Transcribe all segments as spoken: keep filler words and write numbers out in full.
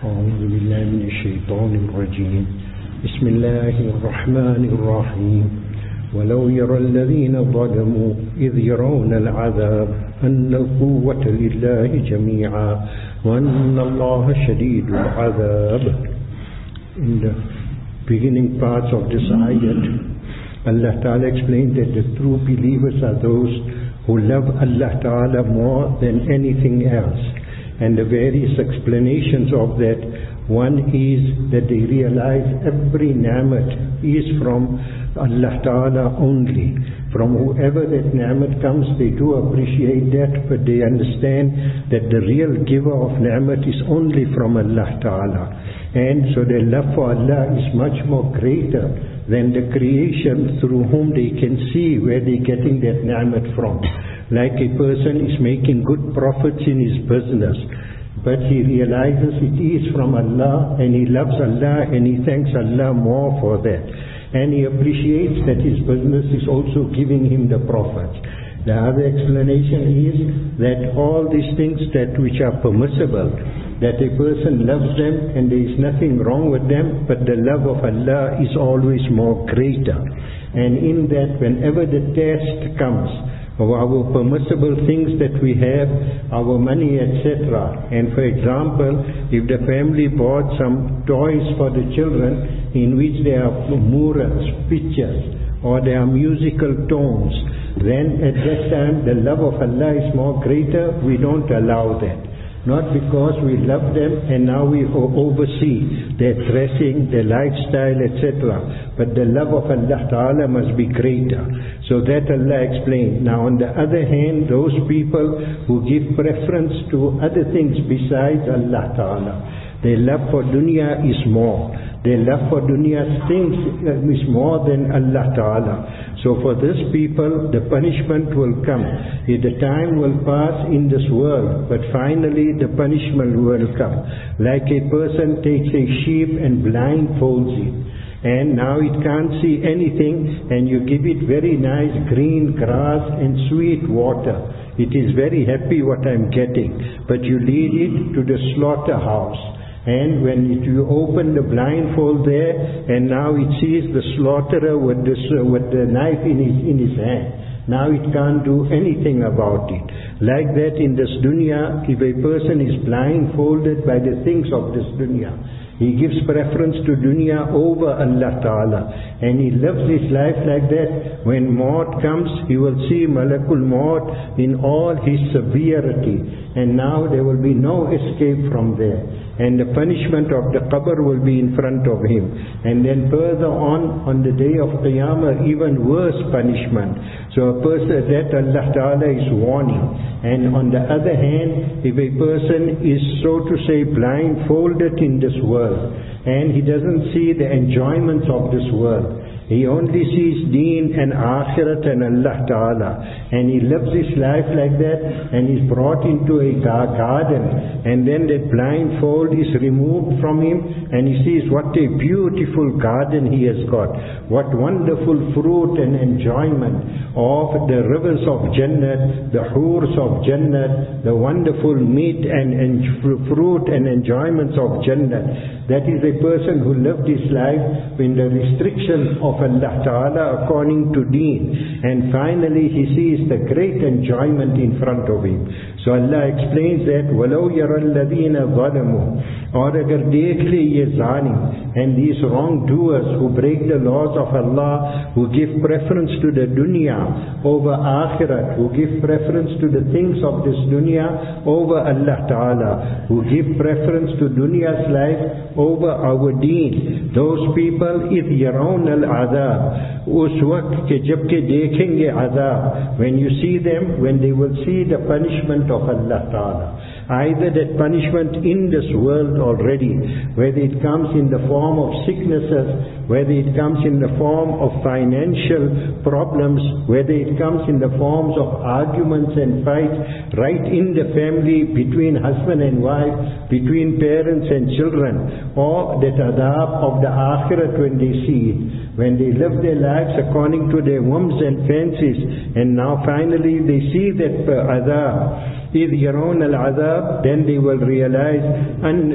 أعوذ بالله من الشيطان الرجيم بسم الله الرحمن الرحيم ولو يرى الذين ظلموا إذ يرون العذاب أن القوة لله جميعا وأن الله شديد العذاب. In the beginning parts of this ayat, Allah Ta'ala explained that the true believers are those who love Allah Ta'ala more than anything else. And the various explanations of that, one is that they realize every ni'mat is from Allah Ta'ala only. From whoever that ni'mat comes, they do appreciate that, but they understand that the real giver of ni'mat is only from Allah Ta'ala. And so their love for Allah is much more greater than the creation through whom they can see where they're getting that ni'mat from. Like a person is making good profits in his business, but he realizes it is from Allah, and he loves Allah, and he thanks Allah more for that. And he appreciates that his business is also giving him the profits. The other explanation is that all these things that which are permissible, that a person loves them and there is nothing wrong with them, but the love of Allah is always more greater. And in that, whenever the test comes of our permissible things that we have, our money, et cetera. And for example, if the family bought some toys for the children in which there are murals, pictures, or there are musical tones, then at that time the love of Allah is more greater. We don't allow that. Not because we love them and now we oversee their dressing, their lifestyle, et cetera. But the love of Allah Ta'ala must be greater. So that Allah explained. Now on the other hand, those people who give preference to other things besides Allah Ta'ala, their love for dunya is more. Their love for dunya's things is more than Allah Ta'ala. So for these people, the punishment will come. The time will pass in this world, but finally the punishment will come. Like a person takes a sheep and blindfolds it, and now it can't see anything, and you give it very nice green grass and sweet water. It is very happy what I'm getting, but you lead it to the slaughterhouse. And when it, you open the blindfold there, and now it sees the slaughterer with, this, uh, with the knife in his, in his hand. Now it can't do anything about it. Like that in this dunya, if a person is blindfolded by the things of this dunya, he gives preference to dunya over Allah Ta'ala. And he lives his life like that. When maut comes, he will see Malakul Maut in all his severity. And now there will be no escape from there. And the punishment of the qabr will be in front of him. And then further on, on the day of Qiyamah, even worse punishment. So a person that Allah Ta'ala is warning. And on the other hand, if a person is so to say blindfolded in this world, and he doesn't see the enjoyments of this world, he only sees deen and akhirat and Allah Ta'ala, and he lives his life like that, and he's brought into a garden, and then that blindfold is removed from him, and he sees what a beautiful garden he has got, what wonderful fruit and enjoyment of the rivers of Jannat, the hurs of Jannat, the wonderful meat and, and fruit and enjoyments of Jannat. That is a person who lived his life in the restrictions of Allah Ta'ala according to deen. And finally he sees the great enjoyment in front of him. So Allah explains that, وَلَوْ يَرَى الَّذِينَ ظَلَمُوا, or agar dekh le ye zalim and these wrongdoers who break the laws of Allah, who give preference to the dunya over akhirat, who give preference to the things of this dunya over Allah Ta'ala, who give preference to dunya's life over our deen. Those people, إِذْ يَرَوْنَ الْعَذَابِ, us waqt ke jab ke dekhenge azab, when you see them, when they will see the punishment of Allah Ta'ala. Either that punishment in this world already, whether it comes in the form of sicknesses, whether it comes in the form of financial problems, whether it comes in the forms of arguments and fights right in the family, between husband and wife, between parents and children, or that adab of the akhirat when they see it, when they live their lives according to their whims and fancies, and now finally they see that uh, adab. إذ يرون العذاب, then they will realize أن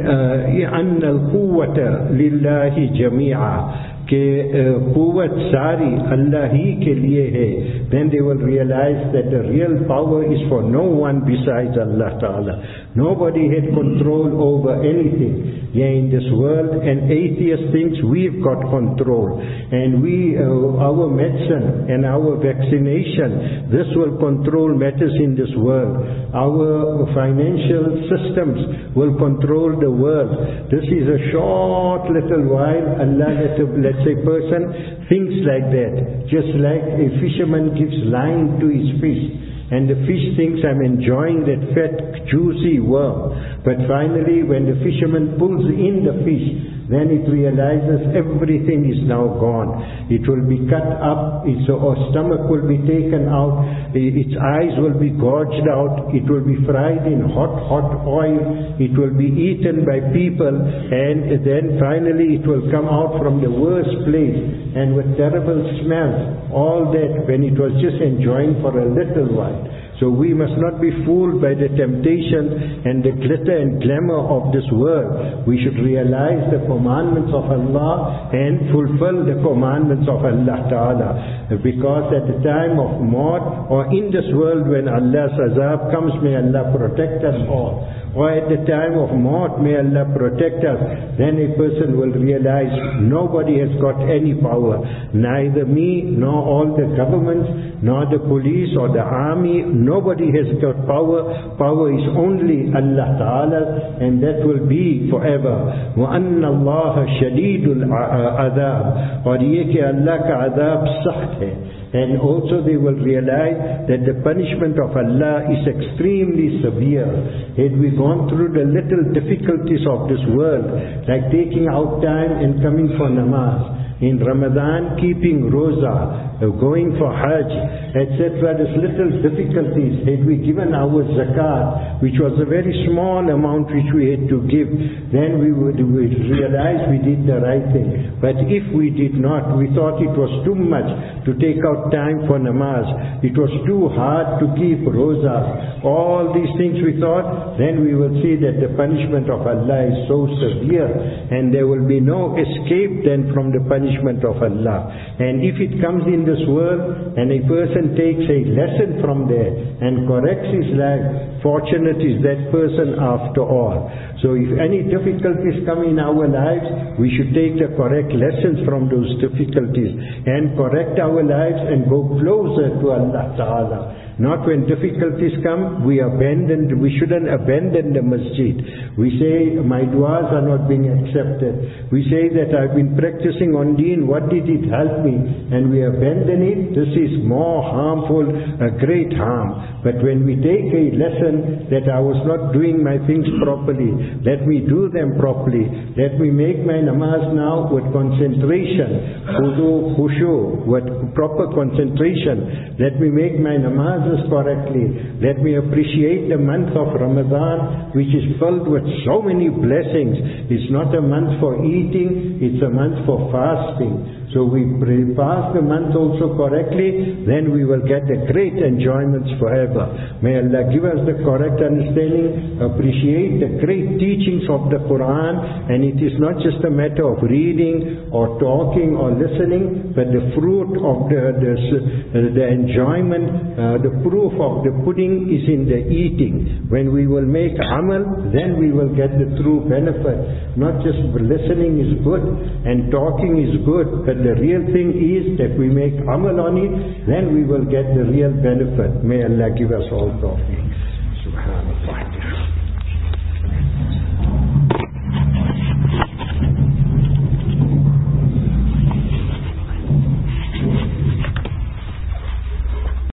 أن القوة لله جميعا, कि कुव्वत सारी अल्लाह ही के लिए है. Then they will realize that the real power is for no one besides Allah Ta'ala. Nobody had control over anything here in this world, and atheist thinks we've got control, and we, uh, our medicine and our vaccination, this will control matters in this world. Our financial systems will control the world. This is a short little while. Allah let a, let's say person thinks like that, just like a fisherman gives line to his fish, and the fish thinks, I'm enjoying that fat juicy worm, but finally when the fisherman pulls in the fish, then it realizes everything is now gone. It will be cut up, its or stomach will be taken out, its eyes will be gouged out, it will be fried in hot, hot oil, it will be eaten by people, and then finally it will come out from the worst place, and with terrible smells, all that when it was just enjoying for a little while. So we must not be fooled by the temptations and the glitter and glamour of this world. We should realize the commandments of Allah and fulfill the commandments of Allah Ta'ala. Because at the time of maut, or in this world when Allah's azab comes, may Allah protect us all, or at the time of maut, may Allah protect us, then a person will realize nobody has got any power, neither me nor all the governments, nor the police or the army. Nobody has got power. Power is only Allah Ta'ala, and that will be forever. وَأَنَّ اللَّهَ شَدِيدُ الْعَذَابِ, और ये कि अल्लाह का अज़ाब सख्त है. And also they will realize that the punishment of Allah is extremely severe. Had we gone through the little difficulties of this world, like taking out time and coming for namaz, in Ramadan keeping roza, going for hajj, et cetera, these little difficulties, had we given our zakat, which was a very small amount which we had to give, then we would we'd realize we did the right thing. But if we did not, we thought it was too much to take out time for namaz, it was too hard to keep rozas, all these things we thought, then we will see that the punishment of Allah is so severe, and there will be no escape then from the punishment of Allah. And if it comes in this world and a person takes a lesson from there and corrects his life, fortunate is that person after all. So if any difficulties come in our lives, we should take the correct lessons from those difficulties and correct our lives and go closer to Allah Ta'ala. Not when difficulties come, we abandon, we shouldn't abandon the masjid. We say, my du'as are not being accepted. We say that I've been practicing on deen, what did it help me? And we abandon it. This is more harmful, a great harm. But when we take a lesson that I was not doing my things properly, let me do them properly. Let me make my namaz now with concentration, khudu, khushu, with proper concentration. Let me make my namaz correctly. Let me appreciate the month of Ramadan, which is filled with so many blessings. It's not a month for eating, it's a month for fasting. So we pass the month also correctly, then we will get the great enjoyments forever. May Allah give us the correct understanding, appreciate the great teachings of the Quran, and it is not just a matter of reading or talking or listening, but the fruit of the, the, the enjoyment, uh, the proof of the pudding is in the eating. When we will make amal, then we will get the true benefit. Not just listening is good and talking is good, but the real thing is that we make amal on it, then we will get the real benefit. May Allah give us all tawfiq.